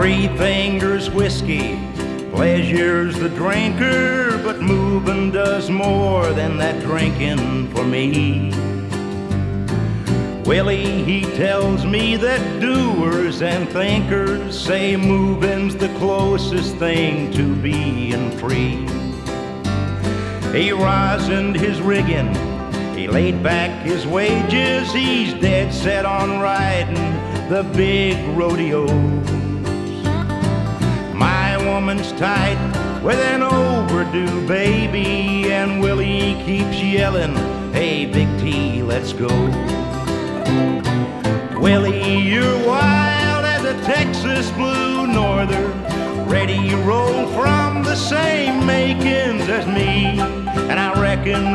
Three Fingers whiskey, pleasure's the drinker, but moving does more than that drinking for me. Willie, he tells me that doers and thinkers say moving's the closest thing to being free. He rosined his rigging, he laid back his wages, he's dead set on riding the big rodeos. My woman's tight with an overdue baby, and Willie keeps yelling, "Hey, Big T, let's go." Willie, you're wild as a Texas blue norther, ready roll from the same makings as me, and I reckon